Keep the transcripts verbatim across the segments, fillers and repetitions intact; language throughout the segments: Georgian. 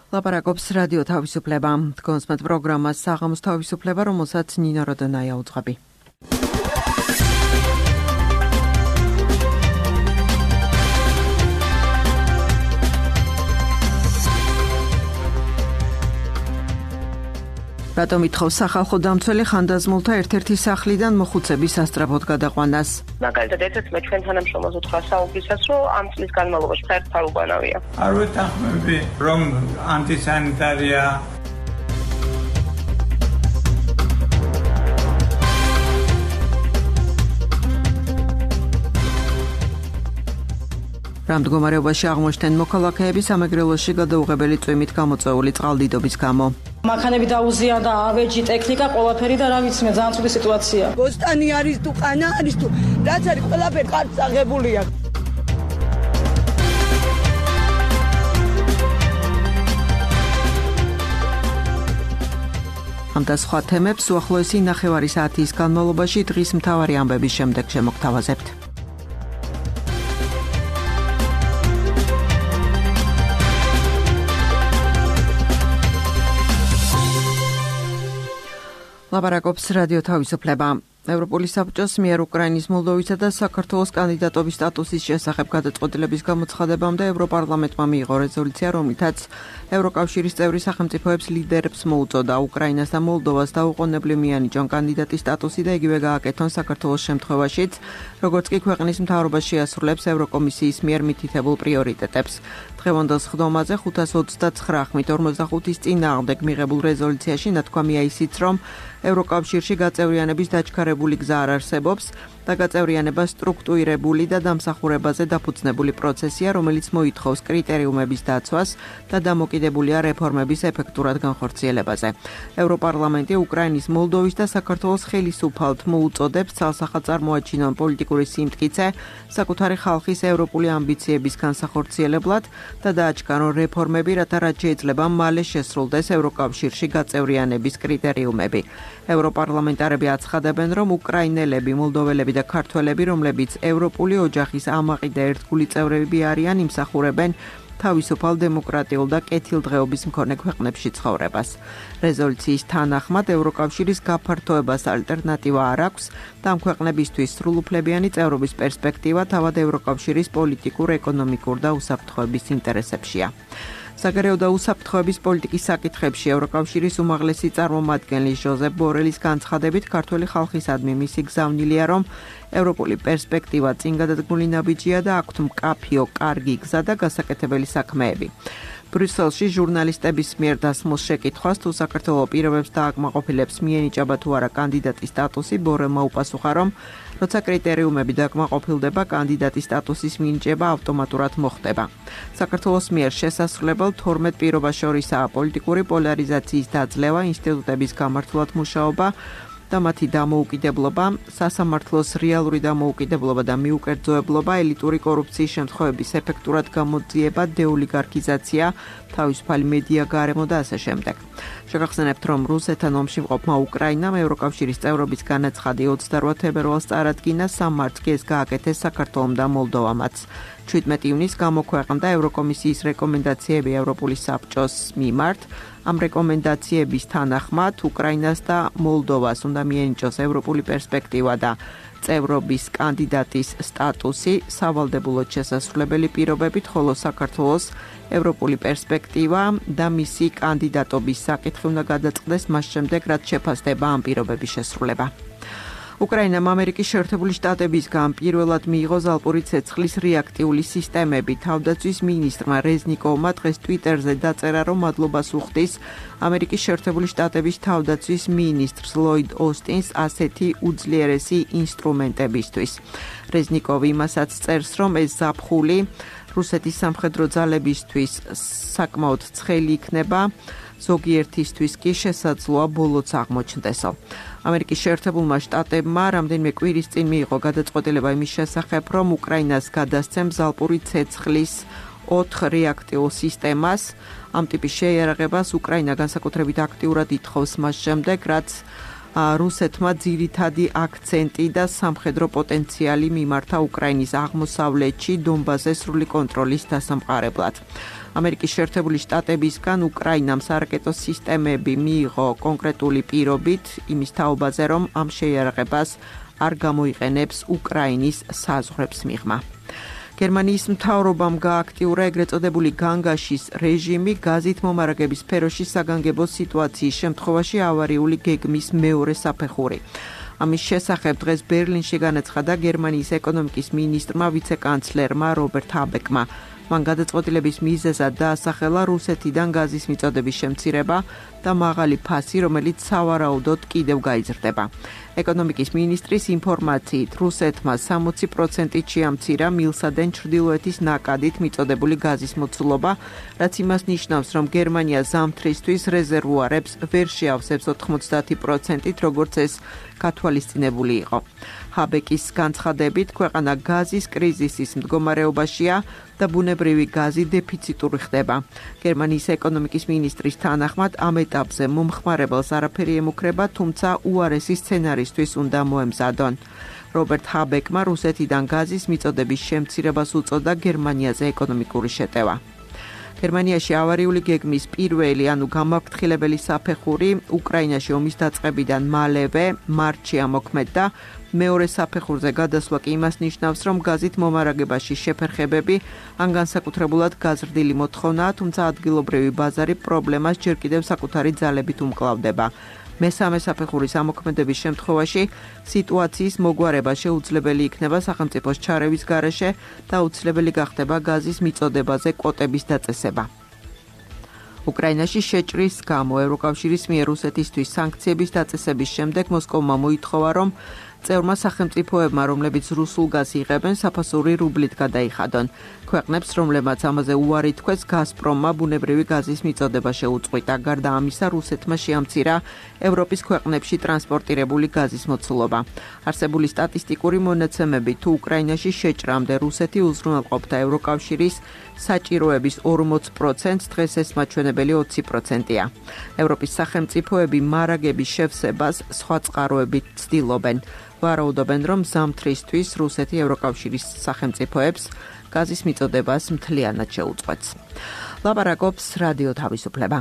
ლაპარაკობს რადიო თავისუფლება. კონსმეთ პროგრამას საღამოს თავისუფლება, რომელსაც ნინო როდონაია უძღვები. რატომ ითხოვს სახალხო დამცველი ხანდაზმულთა ერთ-ერთი სახლიდან მოხუცების სასწრაფოდ გადაყვანას? მაგალითად, ერთ-ერთი მე ჩვენ თანამშრომელს უთხრა საუბრისას, რომ ამ წლის განმავლობაში საერთოდ არ უგვანავია. არ ვეთანხმები, რომ ანტისანიტარია. რამ მდგომარეობაში აღმოჩნდნენ მოქალაქეები სამეგრელოში გადაუღებელი წვიმით გამოწვეული წყალდიდობის გამო. მანქანები დაუზიანდა, ავეჯი, ტექნიკა, ყველაფერი და რა ვიცი მე, ძალიან ცუდი სიტუაცია. ბოსტანი არის თუ ყანა არის თუ რაც არის ყველაფერი კარგად აღებულია. ამ და სხვა თემებს უახლოესი ნახევარი საათის განმავლობაში დღის მთავარი ამბების შემდეგ შემოგთავაზებთ. ლაპარაკობს რადიო თავისუფლება. ევროპული საბჭოს მიერ უკრაინის, მოლდოვისა და საქართველოს კანდიდატობის სტატუსის შესახებ გადაწყვეტილების გამოცხადებამდე ევროპარლამენტმა მიიღო რეზოლუცია, რომლითაც ევროკავშირის წევრი სახელმწიფოებს ლიდერებს მოუწოდა უკრაინას და მოლდოვას დაუყოვნებლივ მიანიჭონ კანდიდატის სტატუსი და იგივე გააკეთონ საქართველოს შემთხვევაშიც, როგორც კი ქვეყნის მთავრობა შეასრულებს ევროკომისიის მიერ მითითებულ პრიორიტეტებს. დღევანდელ სხდომაზე ხუთას ოცდაცხრა ხმით ორმოცდახუთის წინააღმდეგ მიღებულ რეზოლუციაში ნათქვამია ისიც, რომ ევროკავშირში გაწევრიანების დაჩქარებული გზა არ არსებობს და გაწევრიანება სტრუქტურირებული და დამსახურებაზე დაფუძნებული პროცესია, რომელიც მოითხოვს კრიტერიუმების დაცვას და დამოკიდებულია რეფორმების ეფექტურად განხორციელებაზე. ევროპარლამენტი უკრაინის, მოლდოვის და საქართველოს ხელისუფალთ მოუწოდებს ცალსახად წარმოაჩინონ პოლიტიკური სიმტკიცე საკუთარი ხალხის ევროპული ამბიციების განსახორციელებლად და დააჩქარონ რეფორმები, რათა რაც შეიძლება მალე შესრულდეს ევროკავშირში გაწევრიანების კრიტერიუმები. ევროპარლამენტარები აცხადებენ, რომ უკრაინელები, მოლდოველები და ქართველები, რომლებიც ევროპული ოჯახის ამაყი და ერთგული წევრები არიან, იმსახურებენ თავისუფალ დემოკრატიულ და კეთილდღეობის მქონე ქვეყნებში ცხოვრებას. რეზოლუციის თანახმად ევროკავშირის გაფართოებას ალტერნატივა არ აქვს და ამ ქვეყნებისთვის სრულუფლებიანი წევრობის პერსპექტივა თავად ევროკავშირის პოლიტიკურ, ეკონომიკურ და უსაფრთხოების ინტერესებშია. საგარეო და უსაფრთხოების პოლიტიკის საკითხებში ევროკავშირის უმაღლესი წარმომადგენელი ჟოზეფ ბორელის განცხადებით, ქართველი ხალხისადმი მისი გზავნილია, რომ ევროპული პერსპექტივა წინ გადადგმული ნაბიჯია და აქვთ მკაფიო, კარგი გზა და გასაკეთებელი საქმეები. ბრიუსელში ჟურნალისტების მიერ დასმულ შეკითხვას, თუ საქართველოს პირობებს დააკმაყოფილებს მიენიჭება თუ არა კანდიდატის სტატუსი, ბორელმა უპასუხა, რომ როცა კრიტერიუმები დააკმაყოფილდება, კანდიდატის სტატუსის მინიჭება ავტომატურად მოხდება. საქართველოს მიერ შესასრულებელ თორმეტ პირობას შორისაა პოლიტიკური პოლარიზაციის დაძლევა, ინსტიტუტების გამართულად მუშაობა და მათი დამოუკიდებლობა, სასამართლოს რეალური დამოუკიდებლობა და მიუკერძოებლობა, ელიტური კორუფციის შემთხვევების ეფექტურად გამოძიება, დეოლიგარქიზაცია, თავისუფალი მედია გარემო და ასე შემდეგ. შეგახსენებთ, რომ რუსეთთან ომში მყოფმა უკრაინამ ევროკავშირის წევრობის განაცხადი ოცდარვა თებერვალს წარადგინა, სამ მარტს კი ეს გააკეთეს საქართველომ და მოლდოვამაც. შვიდმეტი ივნისს გამოქვეყნდა ევროკომისიის რეკომენდაციები ევროპული საბჭოს მიმართ. ამ რეკომენდაციების თანახმად უკრაინას და მოლდოვას უნდა მიენიჭოს ევროპული პერსპექტივა და წევრობის კანდიდატის სტატუსი სავალდებულოდ შესასრულებელი პირობებით, ხოლო საქართველოს ევროპული პერსპექტივა და მისი კანდიდატობის საკითხი უნდა გადაწყდეს მას შემდეგ, რაც შეფასდება ამ პირობების შესრულება. უკრაინამ ამერიკის შეერთებული შტატებისგან პირველად მიიღო ზალპური ცეცხლის რეაქტიული სისტემები. თავდაცვის მინისტრმა რეზნიკოვმა დღეს ტვიტერზე დაწერა, რომ მადლობას უხდის ამერიკის შეერთებული შტატების თავდაცვის მინისტრს ლოიდ ოსტინს ასეთი უძლიერესი ინსტრუმენტებისთვის. რეზნიკოვი იმასაც წერს, რომ ეს ზაფხული რუსეთის სამხედრო ძალებისთვის საკმაოდ ცხელი იქნება, ზოგიერთისთვის კი შესაძლოა ბოლოც აღმოჩნდესო. ამერიკის შეერთებულმა შტატებმა რამდენიმე კვირის წინ მიიღო გადაწყვეტილება იმის შესახებ, რომ უკრაინას გადასცემს ზალპური ცეცხლის ოთხ რეაქტიულ სისტემას. ამ ტიპის შეიარაღებას უკრაინა განსაკუთრებით აქტიურად ითხოვს მას შემდეგ, რაც რუსეთმა ძირითადი აქცენტი და სამხედრო პოტენციალი მიმართა უკრაინის აღმოსავლეთში დონბასზე სრული კონტროლის დასამყარებლად. ამერიკის შეერთებული შტატებისგან უკრაინამ სარაკეტო სისტემები მიიღო კონკრეტული პირობით იმის თაობაზე, რომ ამ შეიარაღებას არ გამოიყენებს უკრაინის საზღვრებს მიღმა. გერმანიის მთავრობამ გააქტიურა ეგრეთ წოდებული განგაშის რეჟიმი გაზით მომარაგების სფეროში საგანგებო სიტუაციის შემთხვევაში ავარიული გეგმის მეორე საფეხური. ამის შესახებ დღეს ბერლინში განაცხადა გერმანიის ეკონომიკის მინისტრმა ვიცე-კანცლერმა რობერტ ჰაბეკმა. მან გადაწყვეტილების მიზეზად დაასახელა რუსეთიდან გაზის მიწოდების შემცირება და მაღალი ფასი, რომელიც სავარაუდოდ კიდევ გაიზრდება. ეკონომიკის მინისტრის ინფორმაციით, რუსეთმა სამოცი პროცენტით შეამცირა მილსადენ ჩრდილოეთის ნაკადით მიწოდებული გაზის მოცულობა, რაც იმას ნიშნავს, რომ გერმანია ზამთრისთვის რეზერვუარებს ვერ შეავსებს ოთხმოცდაათი პროცენტით, როგორც ეს გათვალისწინებული იყო. ჰაბეკის განცხადებით, ქვეყანა გაზის კრიზისის მდგომარეობაშია და ბუნებრივი გაზი დეფიციტური ხდება. გერმანიის ეკონომიკის მინისტრის თანახმად ამ ეტაპზე მომხმარებელს არაფერი ემუქრება, თუმცა უარესი სცენარისთვის უნდა მოემზადონ. რობერტ ჰაბეკმა რუსეთიდან გაზის მიწოდების შემცირებას უწოდა გერმანიაზე ეკონომიკური შეტევა. გერმანიაში ავარიული გეგმის პირველი, ანუ გამაფრთხილებელი საფეხური უკრაინაში ომის დაწყებიდან მალევე მარტში ამოქმედდა. მეორე საფეხურზე გადასვლა კი იმას ნიშნავს, რომ გაზით მომარაგებაში შეფერხებები ან განსაკუთრებულად გაზრდილი მოთხოვნაა, თუმცა ადგილობრივი ბაზარი პრობლემას ჯერ კიდევ საკუთარი ძალებით უმკლავდება. მესამე საფეხურის ამოქმედების შემთხვევაში სიტუაციის მოგვარება შეუძლებელი იქნება სახელმწიფოს ჩარევის გარეშე და აუცილებელი გახდება გაზის მიწოდებაზე კვოტების დაწესება. უკრაინაში შეჭრის გამო ევროკავშირის მიერ რუსეთისთვის სანქციების დაწესების შემდეგ მოსკოვმა მოითხოვა, რომ წევრმა სახელმწიფოებმა, რომლებიც რუსულ გაზს იღებენ, საფასური რუბლით გადაიხადონ. ქვეყნებს, რომლებმაც ამაზე უარი თქვეს, გაზპრომმა ბუნებრივი გაზის მიწოდება შეუწყვიტა. გარდა ამისა, რუსეთმა შეამცირა ევროპის ქვეყნებში ტრანსპორტირებული გაზის მოცულობა. არსებული სტატისტიკური მონაცემებით, თუ უკრაინაში შეჭრამდე რუსეთი უზრუნველყოფდა ევროკავშირის საჭიროების ორმოც პროცენტს, დღეს ეს მაჩვენებელი ოცი პროცენტია. ევროპის სახელმწიფოები მარაგების შევსებას სხვა წყაროებით ცდილობენ. ვარაუდობენ, რომ ზამთრისთვის რუსეთი ევროკავშირის სახელმწიფოებს გაზის მიწოდებას მთლიანად შეუწყვეტს. ლაპარაკობს რადიო თავისუფლება.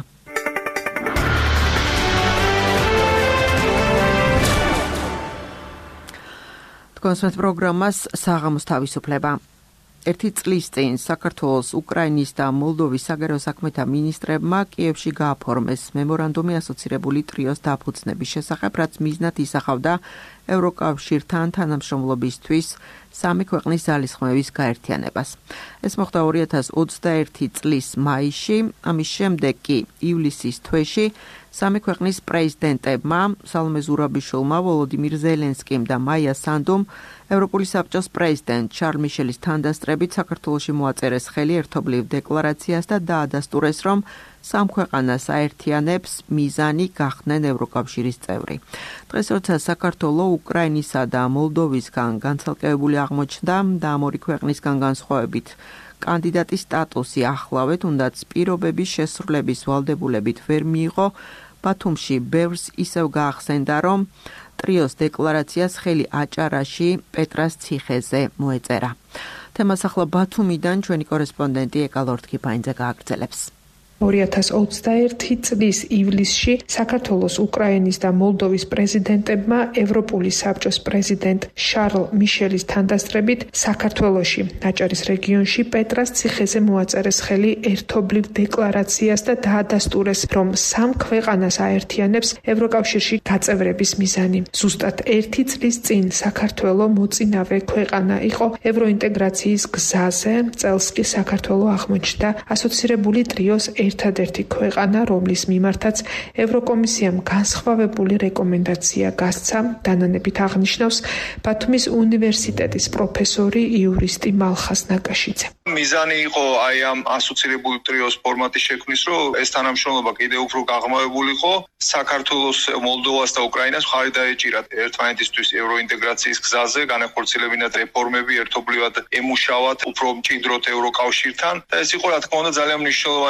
თქვენს პროგრამას საღამოს თავისუფლება. ერთი წლის წინ საქართველოს, უკრაინის და მოლდოვის საგარეო საქმეთა მინისტრებმა კიევში გააფორმეს მემორანდუმი ასოცირებული ტრიოს დაფუძნების შესახებ, რაც მიზნად ისახავდა ევროკავშირთან თანამშრომლობისთვის სამი ქვეყნის ძალისხმევის გაერთიანებას. ეს მოხდა ორი ათას ოცდაერთი წლის მაისში, ამის შემდეგ კი ივლისის თვეში სამი ქვეყნის პრეზიდენტებმა, სალომე ზურაბიშვილმა, ვოლოდიმირ ზელენსკიმ და მაია სანდუმ, ევროპული საბჭოს პრეზიდენტ შარლ მიშელის თანდასწრებით საქართველოში მოაწერეს ხელი ერთობლივ დეკლარაციას და დაადასტურეს, რომ სამ ქვეყანას აერთიანებს მიზანი გახდნენ ევროკავშირის წევრი. დღეს როცა საქართველო უკრაინისა და მოლდოვისგან განცალკევებული აღმოჩნდა და ამ ორი ქვეყნისგან განსხვავებით კანდიდატის სტატუსი ახლავე, თუნდაც პირობების შესრულების ვალდებულებით ვერ მიიღო, ბათუმში ბევრს ისევ გაახსენდა, რომ ტრიოს დეკლარაციას ხელი აჭარაში პეტრას ციხეზე მოეწერა. თემას ახლა ბათუმიდან ჩვენი კორესპონდენტი ეკა ლორთქიფაინძე გააგრძელებს. ორი ათას ოცდაერთი წლის ივლისში საქართველოს, უკრაინის და მოლდოვის პრეზიდენტებმა ევროპული საბჭოს პრეზიდენტ შარლ მიშელის თანდასწრებით საქართველოში, აჭარის რეგიონში პეტრას ციხეზე მოაწერეს ხელი ერთობლივ დეკლარაციას და დაადასტურეს, რომ სამ ქვეყანას აერთიანებს ევროკავშირში გაწევრების მიზანი. ზუსტად ერთი წლის წინ საქართველო მოწინავე ქვეყანა იყო ევროინტეგრაციის გზაზე, წელს კი საქართველო აღმოჩნდა ასოცირებული ტრიოს ერთადერთი ქვეყანა, რომლის მიმართაც ევროკომისიამ განსხვავებული რეკომენდაცია გასცა, დანანებით აღნიშნავს ბათუმის უნივერსიტეტის პროფესორი იურისტი მალხას ნაკაშიძე. მიზანი იყო აი ამ ასოცირებული ტრიოს ფორმატის შექმნის, რომ ეს თანამშრომლობა კიდევ უფრო გაღრმავებულიყო, საქართველოს, მოლდოვას და უკრაინას მხარი დაეჭირათ ერთმანეთისთვის ევროინტეგრაციის გზაზე, განახორციელებინათ რეფორმები, ერთობლივად ემუშავათ, უფრო მჭიდროდ ევროკავშირთან და ეს იყო რა თქმა უნდა ძალიან მნიშვნელოვანი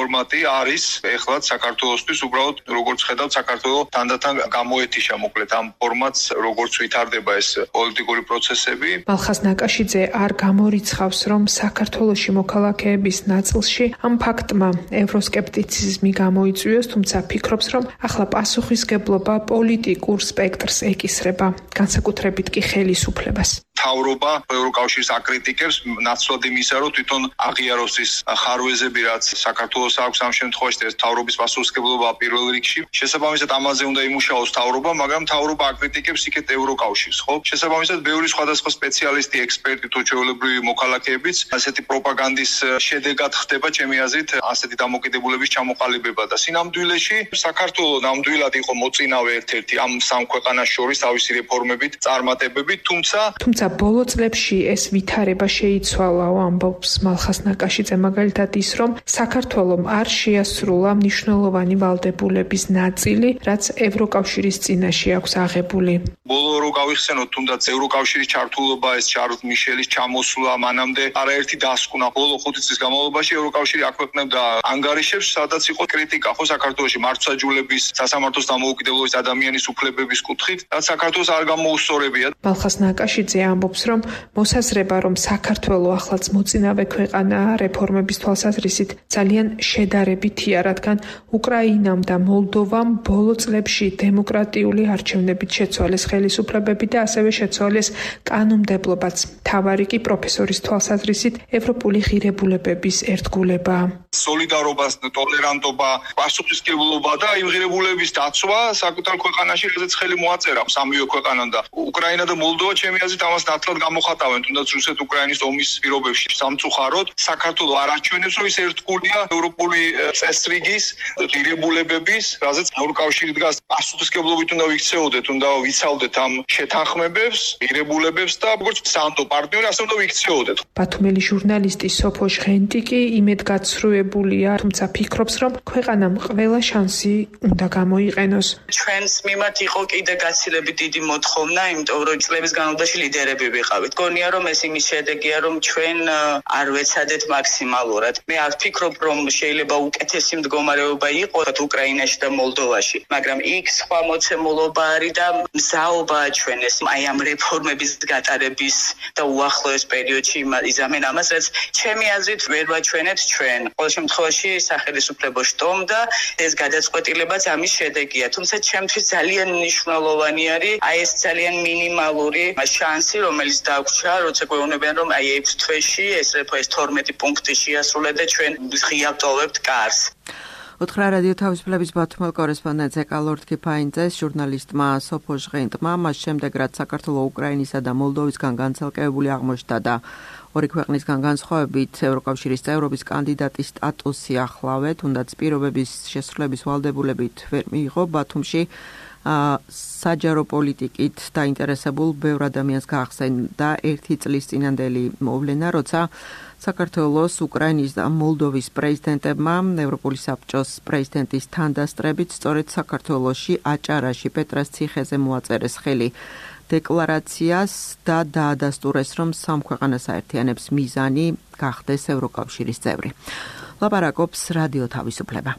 ფორმატი არის ეხლა საქართველოსთვის უბრალოდ როგორც ხედავთ საქართველოს თანდათან გამოეთიშა მოკლედ ამ ფორმატს როგორც ვითარდება ეს პოლიტიკური პროცესები. მალხაზ ნაკაშიძე არ გამორიცხავს რომ საქართველოში მოქალაქეების ნაწილში ამ ფაქტმა ევროსკეპტიციზმი გამოიწვიოს, თუმცა ფიქრობს რომ ახლა პასუხისგებლობა პოლიტიკურ სპექტრს ეკისრება, განსაკუთრებით კი ხელისუფლებას. თავრობა ევროკავშირის აკრიტიკებს ნაცვლად იმისა, რომ თვითონ აღიაროს ის ხარვეზები, რაც საქართველოს აქვს ამ შემთხვევაში, ეს თავრობის პასუხისმგებლობა პირველ რიგში. შესაბამისად ამაზე უნდა იმუშაოს თავრობა, მაგრამ თავრობა აკრიტიკებს იქეთ ევროკავშირს, ხო? შესაბამისად ბევრი სხვადასხვა სპეციალისტი, ექსპერტი თუ ჩვეულებრივი მოქალაქეებიც ასეთი პროპაგანდის შედეგად ხდება ჩემი აზრით ასეთი დამოკიდებულების ჩამოყალიბება და სინამდვილეში საქართველოს ნამდვილად იყო მოწინავე ერთ-ერთი ამ სამ ქვეყანას შორის თავისი რეფორმებით, წარმატებებით, თუმცა თუმცა ბოლო წლებში ეს ვითარება შეიცვალა, ამბობს მალხაზ ნაკაშიძე, მაგალითად ის, რომ საქართველომ არ შეასრულა მნიშვნელოვანი ვალდებულების ნაწილი, რაც ევროკავშირის წინაშე აქვს აღებული. ბოლო რო გავიხსენოთ, თუნდაც ევროკავშირის ჩართულობა, ეს შარლ მიშელის ჩამოსვლა, მანამდე არაერთი დასკვნა, ბოლო ხუთი წლის განმავლობაში ევროკავშირი აქვეყნებდა ანგარიშებს, სადაც იყო კრიტიკა ხო საქართველოში მართლმსაჯულების, სასამართლოს დამოუკიდებლობის, ადამიანის უფლებების კუთხით, რაც საქართველოს არ გამოუსწორებია. მალხაზ ნაკაშიძე ამბობს, რომ მოსაზრება, რომ საქართველო ახლაც მოწინავე ქვეყანაა რეფორმების თვალსაზრისით ძალიან შედარებითია, რადგან უკრაინამ და მოლდოვამ ბოლო წლებში დემოკრატიული არჩევნებით შეცვალეს ხელისუფლებები და ასევე შეცვალეს კანონმდებლობაც. მთავარი კი პროფესორის თვალსაზრისით ევროპული ღირებულებების ერთგულებაა. სოლიდარობა, ტოლერანტობა, პასუხისმგებლობა და იმ ღირებულების დაცვა საკუთარ ქვეყანაში, რაზეც ხელი მოაწერა სამივე ქვეყანამ და უკრაინა და მოლდოვა ჩემი აზრით ამას ნათლად გამოხატავენ, თუნდაც რუსეთ-უკრაინის ომის პირობებში სამწუხაროდ საქართველო არ აჩვენებს, რომ ის ერთგულია ევროპული წესრიგის ღირებულებების, რაზეც ევროკავშირი დგას. პასუხისმგებლობით უნდა ვიქცეოდეთ, უნდა ვიცავდეთ ამ შეთანხმებებს, ღირებულებებს და როგორც სანდო პარტნიორი ასე უნდა ვიქცეოდეთ. ბათუმელი ჟურნალისტი სოფო ჟღენტი კი იმედგაცრუებულია, თუმცა ფიქრობს, რომ ქვეყანამ ყველა შანსი უნდა გამოიყენოს. ჩვენს მიმართ იყო კიდე გაცილებით დიდი მოთხოვნა, იმიტომ რომ წლების განმავლობაში ლიდერები ვიყავით. გონია რომ ეს იმის შედეგია, რომ ჩვენ არ ვეცადეთ მაქსიმალურად. მე არ ვფიქრობ, რომ შეიძლება უკეთესი მდგომარეობა იყოს უკრაინაში და მოლდოვაში, მაგრამ იქ სხვა მოცემულობა არის და მზაობა ჩვენეს აი ამ რეფორმების გატარების და უახლოეს პერიოდში იზამენ ამას, რაც ჩემი აზრით ვერ ვაჩვენეთ ჩვენ. ყოველ შემთხვევაში სახელმწიფო შტომ და ეს გადაწყვეტილებაც ამის შედეგია. თუმცა ჩემთვის ძალიან მნიშვნელოვანი არის აი ეს ძალიან მინიმალური შანსი, რომელიც დაგვრჩა, როცა გვეუბნებიან, რომ აი ექვს თვეში ეს ეს თორმეტი პუნქტი შეასრულა და ჩვენ ღია ვტოვებთ კარს. უთხრა რადიო თავისუფლების ბათუმელ კორესპონდენტზე კალორდ კიფაინძეს, ჟურნალისტმა სოფო ჟღენტმა, მას შემდეგ რაც საქართველოს, უკრაინისა და მოლდოვისგან განცალკევებული აღმოჩნდა და ორი ქვეყნისგან განსხვავებით ევროკავშირის წევრობის კანდიდატის სტატუსი ახლავე, თუნდაც პირობების შესრულების ვალდებულებით ვერ მიიღო, ბათუმში საჯარო პოლიტიკით დაინტერესებულ ბევრ ადამიანს გაახსენდა ერთი წლის წინანდელი მოვლენა, როცა საქართველოს, უკრაინის და მოლდოვის პრეზიდენტებმა ევროპული საბჭოს პრეზიდენტის თანდასწრებით სწორედ საქართველოში აჭარაში პეტრას ციხეზე მოაწერეს ხელი დეკლარაციას და დაადასტურეს, რომ სამ ქვეყანას აერთიანებს მიზანი გახდეს ევროკავშირის წევრი. ლაპარაკობს რადიო თავისუფლება.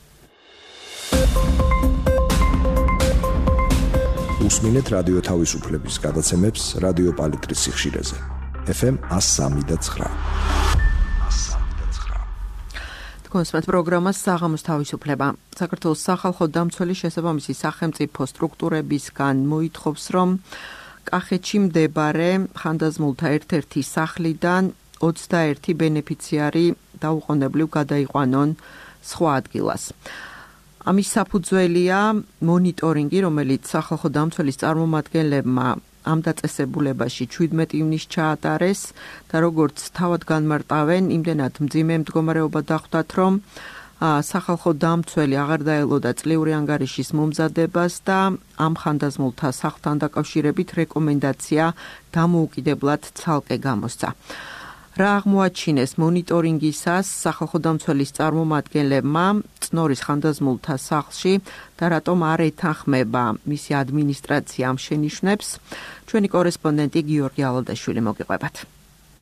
უსმინეთ რადიო თავისუფლების გადაცემებს რადიო პალიტრის სიხშირეზე. ეფ ემ one oh three point nine. კონსპект პროგრამას საღამოს თავისუფლება. საქართველოს სახალხო დამცველი შესაბამისი სახელმწიფო სტრუქტურებისგან მოითხოვს, რომ კახეთში მდებარე ხანდაზმულთა ერთ-ერთი სახლიდან ოცდაერთი ბენეფიციარი დაუყოვნებლივ გადაიყვანონ სხვა ადგილას. ამის საფუძველია მონიტორინგი, რომელიც სახალხო დამცველის წარმომადგენლებმა ამ დაწესებულებაში შვიდმეტი ივნის ჩაატარეს და როგორც თავად განმარტავენ, იმდენად მძიმე მდგომარეობა დახვდათ, რომ სახალხო დამცველი აღარ დაელოდა წლიური ანგარიშის მომზადებას და ამ ხანდაზმულთა სახლთან დაკავშირებით რეკომენდაცია დამოუკიდებლად ცალკე გამოსცა. რა აღმოაჩინეს მონიტორინგისას სახალხო დამცველის წარმომადგენლებმა წნორის ხანდაზმულთა სახლში და რატომ არ ეთანხმება მისი ადმინისტრაცია ამ შენიშვნებს, ჩვენი კორესპონდენტი გიორგი ალოდაშვილი მოგიყვებათ.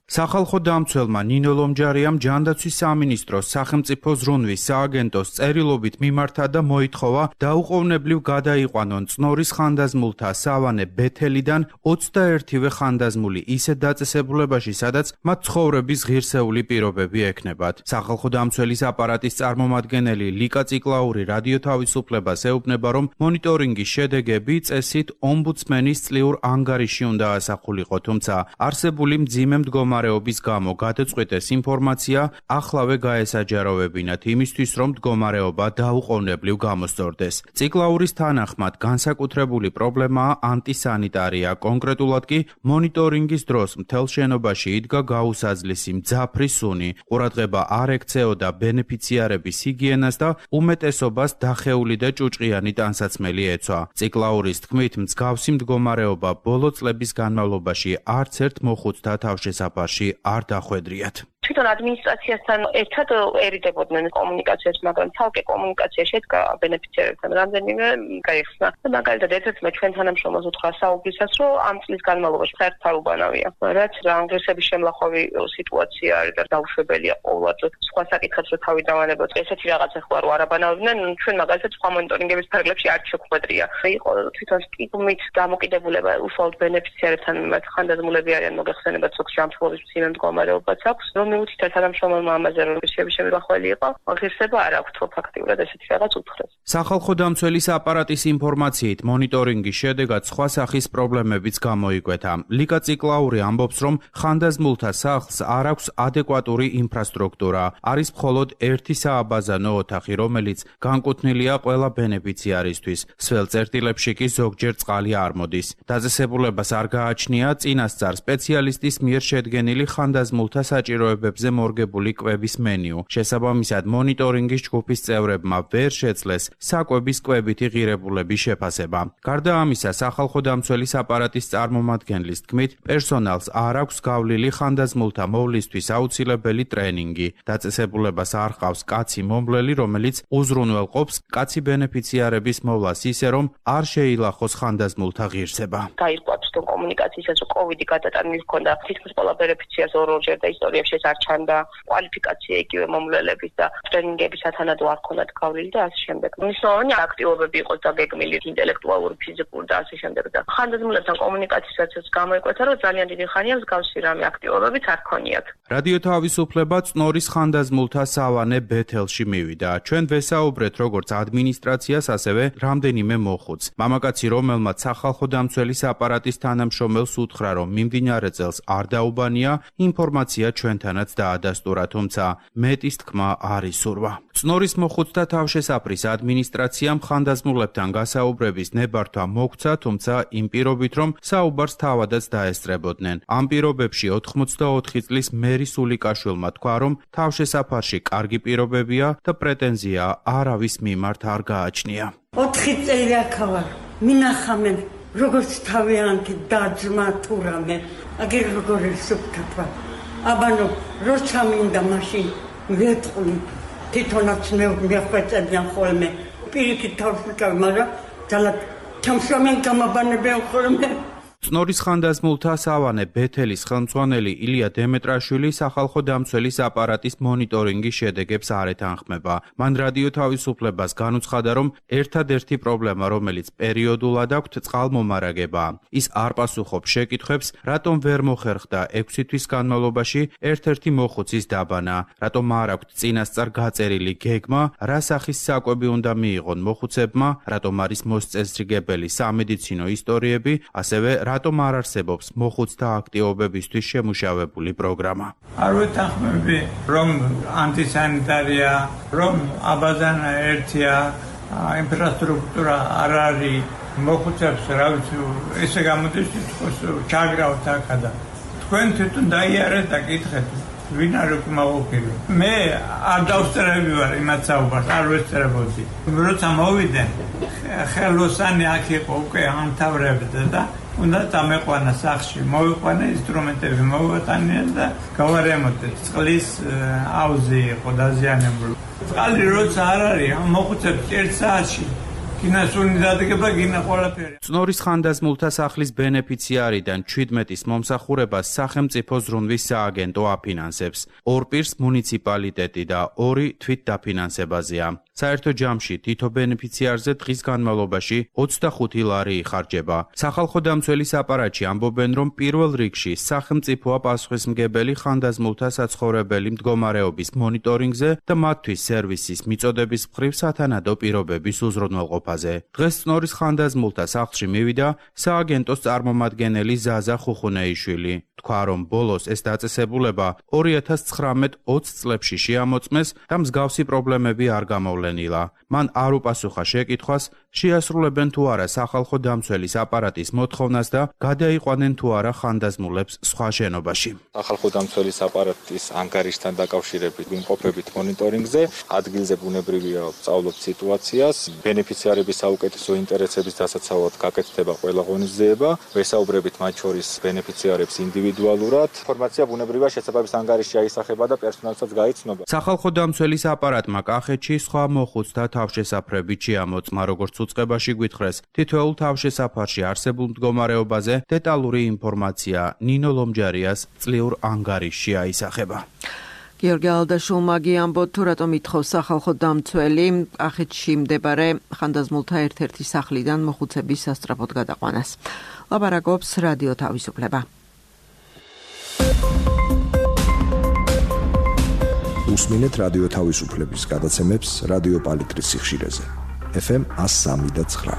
სახალხო დამცველმა ნინო ლომჯარიამ ჯანდაცვის სამინისტროს სახელმწიფო ზრუნვის სააგენტოს წერილობით მიმართა და მოითხოვა დაუყოვნებლივ გადაიყვანონ წნორის ხანდაზმულთა სავანე ბეთელიდან ოცდაერთივე ხანდაზმული ისეთ დაწესებულებაში, სადაც მათ ცხოვრების ღირსეული პირობები ექნებათ. სახალხო დამცველის აპარატის წარმომადგენელი ლიკა ციკლაური რადიო თავისუფლებას ეუბნება, რომ მონიტორინგის შედეგები წესით ომბუდსმენის წლიურ ანგარიში უნდა ასახულიყო, თუმცა არსებული მძიმე მდგომარეობის გამო გადაწყვეტეს ინფორმაცია ახლავე გაესაჯაროვებინათ იმისთვის, რომ მდგომარეობა დაუყოვნებლივ გამოსწორდეს. ციკლაურის თანახმად განსაკუთრებული პრობლემაა ანტისანიტარია, კონკრეტულად კი მონიტორინგის დროს მთელ შენობაში იდგა გაუსაძლისი მძაფრი სუნი, ყურადღება არ ექცეოდა ბენეფიციარების ჰიგიენას და უმეტესობას დახეული და ჭუჭყიანი ტანსაცმელი ეცვა. ციკლაურის თქმით, მსგავსი მდგომარეობა ბოლო წლების განმავლობაში არც ერთ მოხუცთა თავშესაფარში არ დახვედრიათ. თვითონ ადმინისტრაციასთან ერთად ერიდებოდნენ კომუნიკაციას, მაგრამ თალკე კომუნიკაცია შედგა ბენეფიციარებთან რამდენიმე გაიხსნა. და მაგალითად ერთ-ერთმა ჩვენ თანამშრომელს უთხრა საუბრისას, რომ ამ წლის განმავლობაში საერთოდ არ უბანავია. რაც რანგრესების შემლახვევი სიტუაცია არის და დაუშვებელია ყოველდღე. სხვა საკითხებს რო თავი დავანებოთ, ესეთი რაღაცა ხო არ არაბანავდნენ, ჩვენ მაგალითად სხვა მონიტორინგების ფარგლებში არ შეგვხვედრია. იყო თვითონ სტიგმით დამოკიდებულება უშუალოდ ბენეფიციარებთან, მათ ხანდაზმულები არიან მოგეხსენებათ სოქში ამხილობის მძიმე მდგომარეობაც აქვს. მიუთითა თანამშრომელმა ამაზე რომ შეები შემიხველი იყო, ღირსება არ აქვს თო ფაქტიურად ესეთი რაღაც უთხრეს. სახალხო დამცველის აპარატის ინფორმაციით მონიტორინგის შედეგად სხვა სახის პრობლემებიც გამოიკვეთა. ლიკა ციკლაური ამბობს, რომ ხანდაზმულთა სახლს არ აქვს ადეკვატური ინფრასტრუქტურა. არის მხოლოდ ერთი სააბაზანო ოთახი, რომელიც განკუთვნილია ყველა ბენეფიციარისთვის. სველ წერტილებში კი ზოგჯერ წყალი არ მოდის. დაწესებულებას არ გააჩნია წინასწარ სპეციალისტის მიერ შედგენილი ხანდაზმულთა საჭიროებებზე მორგებული კვების მენიუ. შესაბამისად, მონიტორინგის ჯგუფის წევრებმა ვერ შეძლეს საკვების კვებითი ღირებულების შეფასება. გარდა ამისა, სახალხო დამცველის აპარატის წარმომადგენლის თქმით, პერსონალს არ აქვს გავლილი ხანდაზმულთა მოვლისთვის აუცილებელი ტრენინგი. დაწესებულებას არ ჰყავს კაცი მომვლელი, რომელიც უზრუნველყოფს კაცი ბენეფიციარების მოვლას ისე, რომ არ შეილახოს ხანდაზმულთა ღირსება. გაიყვათ თვითონ კომუნიკაციისას, რომ კოვიდი გადატანილი ჰქონდა თითქმის ყველა ბენეფიციარს ორ-ორჯერ და ისტორიებში არ ჩანდა კვალიფიკაცია იგივე მომვლელების და ტრენინგების სათანადო არ ქონდათ გავლილი და ასე შემდეგ. მნიშვნელოვანი აქტივობები იყოს დაგეგმილი ინტელექტუალური, ფიზიკური და ასე შემდეგ და ხანდაზმულებთან კომუნიკაციისას გამოიკვეთა, რომ ძალიან დიდი ხანია მსგავსი რამე აქტივობებიც არ ქონიათ. რადიო თავისუფლება წნორის ხანდაზმულთა სავანე ბეთელში მივიდა. ჩვენ ვესაუბრეთ როგორც ადმინისტრაციას, ასევე რამდენიმე მოხუცს. მამაკაცი, რომელმაც სახალხო დამცველის აპარატის თანამშრომელს უთხრა, რომ მიმდინარე წელს არ დაუბანია, ინფორმაცია ჩვენთანაც დაადასტურა, თუმცა მეტის თქმა არ ისურვა. წნორის მოხუცთა თავშესაფრის ადმინისტრაციამ ხანდაზმულებთან გასაუბრების ნებართვა მოგვცა, თუმცა იმ პირობით, რომ საუბარს თავადაც დაესწრებოდნენ. ამ პირობებში ოთხმოცდაოთხი წლის მერი სულიკაშვილმა თქვა, რომ თავშესაფარში კარგი პირობებია და პრეტენზია არავის მიმართ არ გააჩნია. ოთხი წელი აქ ვარ. მინახამენ როგორც თავიანთი დაძმა თუ რამე. აგერ როგორ სუფთაფა. აბანო როცა მინდა მაშინ ვეთყვი თვითონაც მე მეხვეწებიან ხოლმე პირიქით თავს ვიკავ, მაგრამ ძალად თამშრომენ გამაბანებიან ხოლმე. წნორის ხანდაზმულთა სავანე ბეთელის ხელმძღვანელი ილია დემეტრაშვილი სახალხო დამცველის აპარატის მონიტორინგის შედეგებს არ ეთანხმება. მან რადიო თავისუფლებას განუცხადა, რომ ერთადერთი პრობლემა, რომელიც პერიოდულად აქვთ, წყალმომარაგება. ის არ პასუხობს შეკითხვებს, რატომ ვერ მოხერხდა ექვსი თვის განმავლობაში ერთ-ერთი მოხუცის დაბანა, რატომ არ აქვთ წინასწარ გაწერილი გეგმა, რა სახის საკვები უნდა მიიღონ მოხუცებმა, რატომ არის მოსწესრიგებელი სამედიცინო ისტორიები, ასევე რატომ არ არსებობს მოხუცთა აქტივობებისთვის შემუშავებული პროგრამა. არ ვეთანხმები, რომ ანტისანიტარია, რომ აბაზანა ერთია, ინფრასტრუქტურა არ არის, მოხუცებს რა ვიცი, ესე გამოდის თქოს ჩაგრავთ აქა და თქვენ თვითონ დაიარეთ და კითხეთ. ვინ არ უკმაყოფილი. მე არ დავსწრები ვარ იმათ საუბარს, არ ვესწრებოდი. როცა მოვიდე, ხელოსანი აქ იყო უკვე ამთავრებდა და უნდა წამეყვანა სახლში, მოვიყვანა ინსტრუმენტები, მოვატანია და გავარემონტეთ. წყლის აუზი იყო დაზიანებული. წყალი როცა არ არის, მოხუცებს ერთ საათში გინა სუნი დადგება, გინა ყველაფერი. წნორის ხანდაზმულთა სახლის ბენეფიციარიდან ჩვიდმეტის მომსახურებას სახელმწიფო ზრუნვის სააგენტო აფინანსებს. ორ პირს მუნიციპალიტეტი და ორი თვით დაფინანსებაზეა. საერთო ჯამში თითო ბენეფიციარზე დღის განმავლობაში ოცდახუთი ლარი იხარჯება. სახალხო დამცველის აპარატში ამბობენ, რომ პირველ რიგში სახელმწიფოა პასუხისმგებელი ხანდაზმულთა საცხოვრებელი მდგომარეობის მონიტორინგზე და მათთვის სერვისის მიწოდების მხრივ სათანადო პირობების უზრუნველყოფაზე. დღეს წნორის ხანდაზმულთა სახლში მივიდა სააგენტოს წარმომადგენელი ზაზა ხუხუნეიშვილი. თქვა, რომ ბოლოს ეს დაწესებულება ორი ათას ცხრამეტ ოცი წლებში შეამოწმეს და მსგავსი პრობლემები არ გამოვლენილა. მან არ უპასუხა შეკითხვას, შეასრულებენ თუ არა სახალხო დამცველის აპარატის მოთხოვნას და გადაიყვანენ თუ არა ხანდაზმულებს სხვა შენობაში. სახალხო დამცველის აპარატის ანგარიშთან დაკავშირებით ვიმყოფებით მონიტორინგზე, ადგილზე ბუნებრივია ვსწავლობთ სიტუაციას, ბენეფიციარების საუკეთესო ინტერესების დასაცავად გაკეთდება ყველა ღონისძიება, ვესაუბრებით მათ შორის ბენეფიციარებს ინდივიდუალურად. ინფორმაცია ბუნებრივია შესაბამის ანგარიშში აისახება და პერსონალსაც გაიცნობა. სახალხო დამცველის აპარატმა კახეთში სხვა მოხუცთა თავშესაფრებით შეამოწმა, როგორც უწყებაში გვითხრეს. თითოეულ თავშესაფარში არსებულ მდგომარეობაზე დეტალური ინფორმაცია ნინო ლომჯარიას წლიურ ანგარიშში აისახება. გიორგი ალდაშულმა გიამბოთ, თუ რატომ ითხოვს სახალხო დამცველი კახეთში მდებარე ხანდაზმულთა ერთ-ერთი სახლიდან მოხუცების სასწრაფოდ გადაყვანას. ლაპარაკობს რადიო თავისუფლება. უსმინეთ რადიო თავისუფლების გადაცემებს რადიო პალიტრის სიხშირეზე. ეფ ემ ას სამი და ცხრა.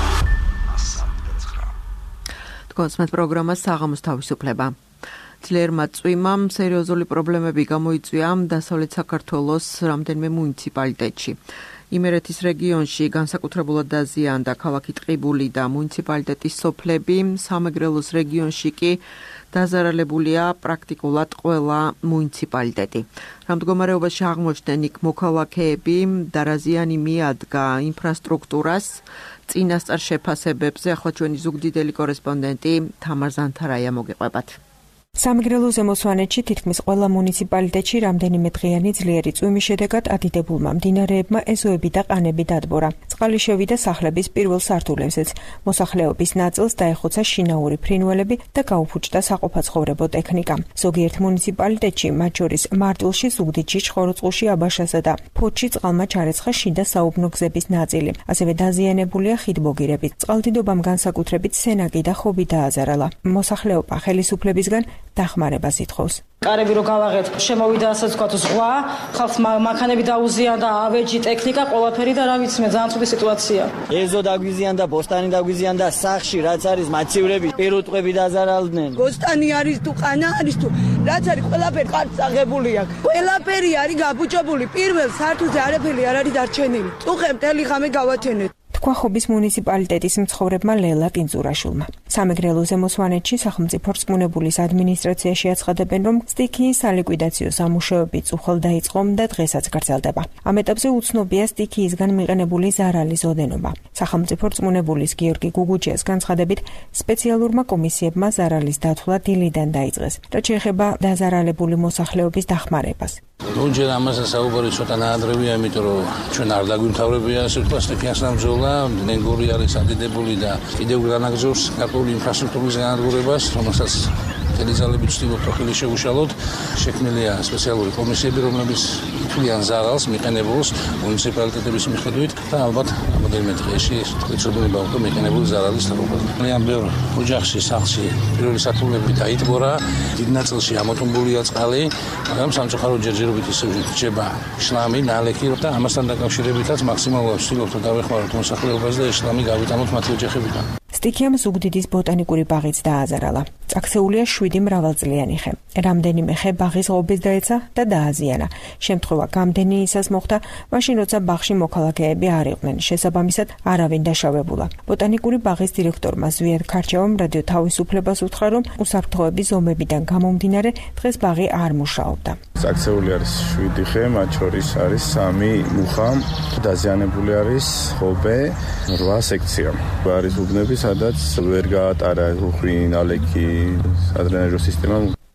თქვენს პროგრამა საღამოს თავისუფლება. ძლიერმა წვიმამ სერიოზული პრობლემები გამოიწვია დასავლეთ საქართველოს რამდენიმე მუნიციპალიტეტში. იმერეთის რეგიონში განსაკუთრებულად დაზიანდა ქალაქი ტყიბული და მუნიციპალიტეტის სოფლები, სამეგრელოს რეგიონში კი დაზარალებულია პრაქტიკულად ყველა მუნიციპალიტეტი. რა მდგომარეობაში აღმოჩნდნენ იქ მოქალაქეები და რა ზიანი მიადგა ინფრასტრუქტურას, წინასწარ შეფასებებზე ახლა ჩვენი ზუგდიდელი კორესპონდენტი თამარ ზანთარაია მოგეყვებათ. სამეგრელოზე მოსვანეთში თითქმის ყველა მუნიციპალიტეტში რამდენიმე დღიანი ძლიერი წვიმის შედეგად ადიდებულმა მდინარეებმა ეზოები და ყანები დადბორა. წყალი შევიდა სახლების პირველ სართულებზეც. მოსახლეობის ნაწილს დაეხოცა შინაური ფრინველები და გაუფუჭდა საყოფაცხოვრებო ტექნიკა. ზოგიერთ მუნიციპალიტეტში, მათ შორის მარტვილში, ზუგდიდში, ჩხოროწყუში, აბაშასა და ფოთში წყალმა ჩარეცხა შიდა საუბნო გზების ნაწილი. ასევე დაზიანებულია ხიდბოგირები. წყალდიდობამ განსაკუთრებით სენაკი და ხობი დააზარალა. მოსახლეობა ხელისუფლებისგან დახმარებას ითხოვს. კარები რო გავაღეთ, შემოვიდა ასე ვთქვათ ზღვა, ხალხს მანქანები დაუზიანდა, ავეჯი, ტექნიკა, ყველაფერი და რა ვიცი მე, ძალიან ცუდი სიტუაცია. ეზო დაგვიზიანდა, ბოსტანი დაგვიზიანდა, სახში რაც არის მაცევრები, პირუტყვები დაზარალდნენ. ბოსტანი არის თუ ყანა არის თუ რაც არის ყველაფერი ყარც აღებული აქვს. ყველაფერი არის გაბუჭებული. პირველ სართულზე არაფერი არ არის დარჩენილი. წუხე მთელი ღამე გავათენეთ. თქვა ხობის მუნიციპალიტეტის მცხოვრებმა ლელა კინძურაშვილმა. სამეგრელოზე მოსვანეთში სახელმწიფო რწმუნებულის ადმინისტრაციაში აცხადებენ, რომ სტიქიის სალიკვიდაციო სამუშაოები უხელ დაიწყო და დღესაც გრძელდება. ამ ეტაპზე უცნობია სტიქიისგან მიყენებული ზარალის ოდენობა. სახელმწიფო რწმუნებულის გიორგი გუგუჯიას განცხადებით, სპეციალურმა კომისიებმა ზარალის დათვლა დილიდან დაიწყეს. რაც შეეხება დაზარალებული მოსახლეობის დახმარებას. ნუჯერ ამაზე საუბარი ცოტა ნაადრევია, იმიტომ რომ ჩვენ არ დაგვიმთავრებია ასე ვთქვათ სტიქიას ნამბრძოლა, ნენგური არის ადიდებული და კიდევ განაგზობს ქართული ინფრასტრუქტურის განადგურებას, რომელსაც თელიზალები ვწდივობთ ხელი შეუშალოთ. შექმნილია სპეციალური კომისიები, რომლებიც ითვლიან ზარალს მიყენებულს მუნიციპალიტეტების მიხედვით და ალბათ რამოდენიმე დღეში ეცოდინება უკვე მიყენებული ზარალის თაობა. ძალიან ბევრ ოჯახში, სახლში პირველი სართულები დაიტბორა, დიდ ნაწილში ამოწმებულია წყალი, მაგრამ სამწუხარო ჯერჯერობით ისე რჩება შლამი, ნალექი და ამასთან დაკავშირებითაც მაქსიმალურად ვცდილობთ დავეხმაროთ მოსახლეობას და შლამი გავიტანოთ მათი ოჯახებიდან. სტიქიამ ზუგდიდის ბოტანიკური ბაღიც დააზარალა. წაქცეულია შვიდი მრავალწლიანი ხე. რამდენიმე ხე ბაღის ღობეს დაეცა და დააზიანა. შემთხვევა გამდენი ისას მოხდა, მაშინ როცა ბაღში მოქალაქეები არ იყვნენ. შესაბამისად, არავინ დაშავებულა. ბოტანიკური ბაღის დირექტორმა ზვიად ქარჩევამ რადიო თავისუფლებას უთხრა, რომ უსაფრთხოების ზომებიდან გამომდინარე დღეს ბაღი არ მუშაობდა. წაქცეული არის შვიდი ხე, მათ შორის არის სამი მუხა, დაზიანებული არის ღობე, რვა სექცია. არის უბნები, სადაც ვერ გაატარა უხვი, ნალექი, სადრენაჟო სისტემა.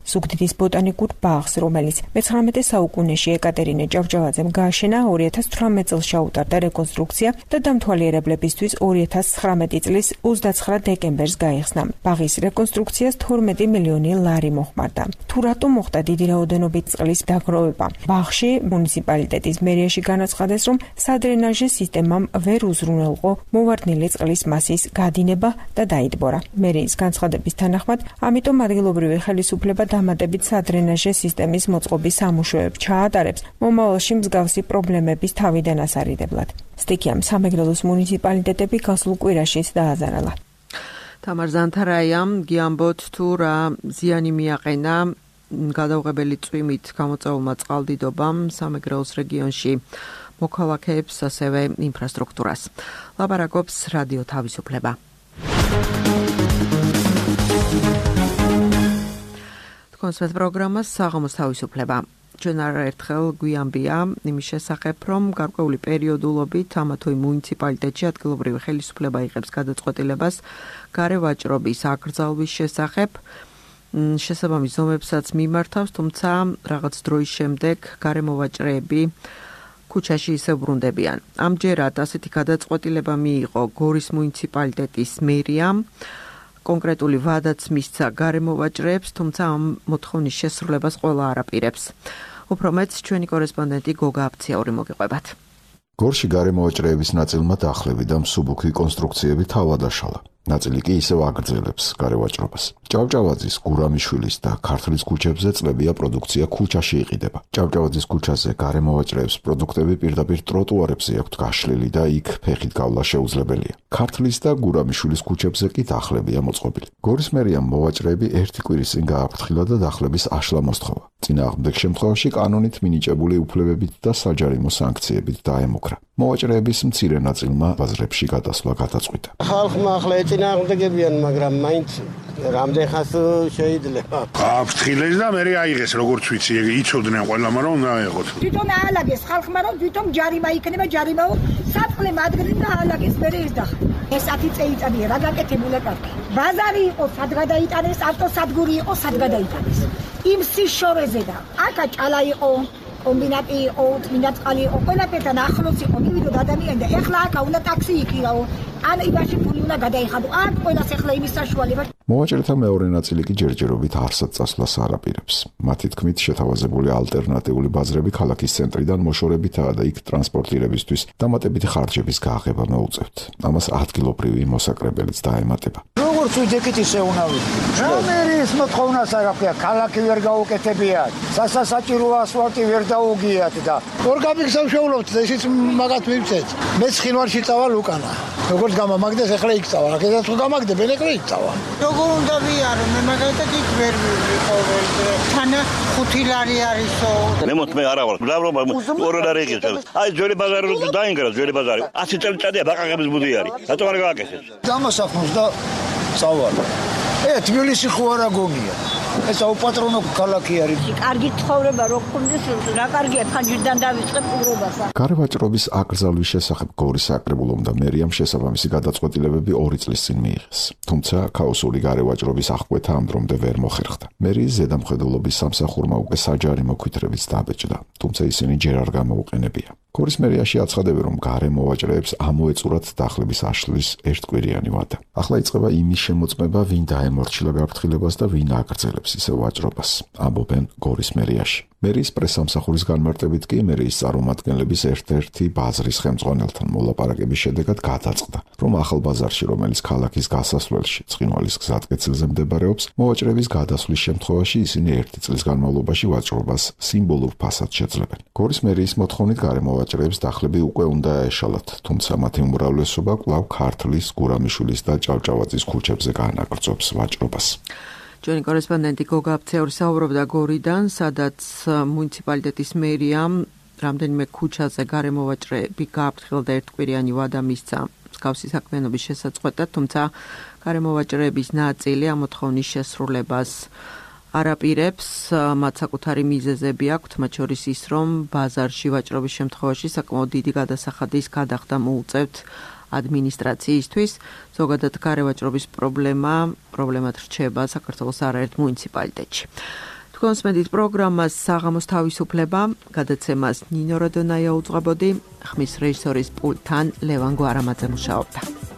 ზუგდიდის ბოტანიკურ ბაღს, რომელიც მეცხრამეტე საუკუნეში ეკატერინე ჭავჭავაძემ გააშენა, ორი ათას თვრამეტ წელს ჩაუტარდა რეკონსტრუქცია და დამთვალიერებლებისთვის ორი ათას ცხრამეტი წლის ოცდაცხრა დეკემბერს გაიხსნა. ბაღის რეკონსტრუქციას თორმეტი მილიონი ლარი მოხმარდა. თუ რატომ მოხდა დიდი რაოდენობით წყლის დაგროვება? ბაღში მუნიციპალიტეტის მერიაში განაცხადეს, რომ სადრენაჟე სისტემამ ვერ უზრუნველყო მოვარდნილი წყლის მასის გადინება და დაიტბორა. მერიის განცხადების თანახმად, ამიტომ ადგილობრივი ხელისუფლება დამატებით სადრენაჟე სისტემის მოწყობის სამუშაოებს ჩაატარებს, მომავალში მსგავსი პრობლემების თავიდან ასარიდებლად. სტიქიამ სამეგრელოს მუნიციპალიტეტები გასულ კვირაშიც დააზარალა. თამარ ზანთარაიამ გიამბოთ თუ რა ზიანი მიაყენა გადაუღებელი წვიმით გამოწვეულმა წყალდიდობამ სამეგრელოს რეგიონში მოქალაქეებს, ასევე ინფრასტრუქტურას. ლაპარაკობს რადიო თავისუფლება. კონსვეთ პროგრამას საღამოს თავისუფლება. ჩვენ არაერთხელ გვიამბია იმის შესახებ, რომ გარკვეული პერიოდულობით ამა თუ იმ მუნიციპალიტეტში ადგილობრივი ხელისუფლება იღებს გადაწყვეტილებას გარე ვაჭრობის აკრძალვის შესახებ, შესაბამის ზომებსაც მიმართავს, თუმცა რაღაც დროის შემდეგ გარე მოვაჭრეები ქუჩაში ისევ ბრუნდებიან. ამჯერად ასეთი გადაწყვეტილება მიიღო გორის მუნიციპალიტეტის მერიამ. კონკრეტული ვადაც მისცა გარე მოვაჭრეებს, თუმცა ამ მოთხოვნის შესრულებას ყველა არ აპირებს. უფრო მეც ჩვენი კორესპონდენტი გოგა აფციაური მოგიყვებათ. გორში გარე მოვაჭრეების ნაწილმა დახლები და მსუბუქი კონსტრუქციები თავად აშალა. ნაწილი კი ისევ აგრძელებს გარე ვაჭრობას. ჭავჭავაძის, გურამიშვილის და ქართლის ქუჩებზე წლებია პროდუქცია ქუჩაში იყიდება. ჭავჭავაძის ქუჩაზე გარე მოვაჭრეებს პროდუქტები პირდაპირ ტროტუარებზე აქვთ გაშლილი და იქ ფეხით გავლა შეუძლებელია. ქართლის და გურამიშვილის ქუჩებზე კი დახლებია მოწყობილი. გორის მერიამ მოვაჭრეები ერთი კვირის წინ გააფრთხილა და დახლების აშლა მოსთხოვა. წინააღმდეგ შემთხვევაში კანონით მინიჭებული უფლებებით და საჯარიმო სანქციებით დაემუქრა. მოვაჭრეების მცირე ნაწილმა ბაზრებში გადასვლა გადაწყვიტა. ხალხმა ახლა ეწინააღმდეგებიან, მაგრამ მაინც რამდენ ხანს შეიძლება. გააფრთხილეს და მე აიღეს, როგორც ვიცი, იცოდნენ ყველამ რომ უნდა აიღოთ. თვითონ აალაგეს ხალხმა, რომ თვითონ ჯარიმა იქნება, ჯარიმაო საწლე მადგრით და აალაგეს მე ის დახა. ეს ათი წელიწადია რა გაკეთებულა კარგი. ბაზარი იყო, სად გადაიტანეს, ავტოსადგური იყო, სად გადაიტანეს. იმ სიშორეზე და აკა ჭალა იყო. კომბინატი იყო, წმინდა წყალი იყო, ყველაფერთან ახლოს იყო, მივიდოდ ადამიანი და ეხლა აქა უნდა ტაქსი იქირაო. ან იმაში ფული უნდა გადაიხადო. აქ ყველას ეხლა იმის საშუალება. მოვაჭრეთა მეორე ნაწილი კი ჯერჯერობით არსად წასვლას არ აპირებს. მათი თქმით, შეთავაზებული ალტერნატიული ბაზრები ქალაქის ცენტრიდან მოშორებითაა და იქ ტრანსპორტირებისთვის დამატებითი ხარჯების გააღება მოუწევთ. ამას ადგილობრივი მოსაკრებელიც დაემატება. როგორც ვიძეკით ისე უნდა ვიქნათ. რა მერის მოთხოვნას არ აქვს, ქალაქი ვერ გაუკეთებიათ. სასასაჭირო ასფალტი ვერ დაუგიათ და ორგაბიკს სამშეულობთ და ისიც მაგათ მივცეთ. მეც ხინვარში წავალ უკანა. როგორც გამამაგდეს ახლა იქ წავალ. აქედაც თუ გამაგდებენ ეკრე იქ წავალ. როგორ უნდა ვიარო, მე მაგალითად იქ ვერ ვიყოველდე. თანა ხუთი ლარი არისო. მე მოთმე არა ვარ. გლავრობა ორი ლარი იყავს. აი ძველი ბაზარი რო დაინგრა, ძველი ბაზარი. ათი წელიწადია ბაყაყების ბუდი არის. რატომ არ გააკეთეს? დამასახმოს და წავალ. ე თბილისი ხო არა გოგია. ეს აუპატრონო ქალაქი არის. კარგი ცხოვრება რო გქონდეს, რა კარგია ხანჯიდან დავიწყებ უბრალოდ. გარე ვაჭრობის აკრძალვის შესახებ გორის საკრებულომ და მერიამ შესაბამისი გადაწყვეტილებები ორი წლის წინ მიიღეს. თუმცა ქაოსური გარე ვაჭრობის აღკვეთა ამ დრომდე ვერ მოხერხდა. მერიის ზედამხედველობის სამსახურმა უკვე საჯარიმო ქვითრებიც დაბეჭდა, თუმცა ისინი ჯერ არ გამოუყენებია. გორის მერიაში აცხადებს, რომ გარე მოვაჭრეებს ამოეწურათ დახლების აშლის ერთკვირიანი ვადა. ახლა იწყება იმის შემოწმება, ვინ დაემორჩილა გაფრთხილებას და ვინ აკრძელებს ისე ვაჭრობას, ამბობენ გორის მერიაში. მერიის პრესსამსახურის განმარტებით კი მერიის წარმომადგენლების ერთ-ერთი ბაზრის ხელმძღვანელთან მოლაპარაკების შედეგად გადაწყდა, რომ ახალ ბაზარში, რომელიც ქალაქის გასასვლელში ცხინვალის გზატკეცილზე მდებარეობს, მოვაჭრების გადასვლის შემთხვევაში ისინი ერთი წლის განმავლობაში ვაჭრობას სიმბოლურ ფასად შეძლებენ. გორის მერიის მოთხოვნით გარე მოვაჭრეებს დახლები უკვე უნდა ეშალათ, თუმცა მათი უმრავლესობა კვლავ ქართლის, გურამიშვილის და ჭავჭავაძის ქუჩებზე განაგრძობს ვაჭრობას. ჩვენი კორესპონდენტი გოგა აფციაური საუბრობდა გორიდან, სადაც მუნიციპალიტეტის მერიამ რამდენიმე ქუჩაზე გარე მოვაჭრეები გააფრთხილა და ერთკვირიანი ვადა მისცა მსგავსი საქმიანობის შესაწყვეტად, თუმცა გარე მოვაჭრეების ნაწილი ამ მოთხოვნის შესრულებას არ აპირებს, მათ საკუთარი მიზეზები აქვთ, მათ შორის ის, რომ ბაზარში ვაჭრობის შემთხვევაში საკმაოდ დიდი გადასახადის გადახდა მოუწევთ ადმინისტრაციისთვის. ზოგადად გარე ვაჭრობის პრობლემა პრობლემად რჩება საქართველოს არაერთ მუნიციპალიტეტში. თქვენს მედით პროგრამას საღამოს თავისუფლება, გადაცემას ნინო რადონაია უძღვებოდი, ხმის რეჟისორის პულტთან ლევან გვარამაძე მუშაობდა.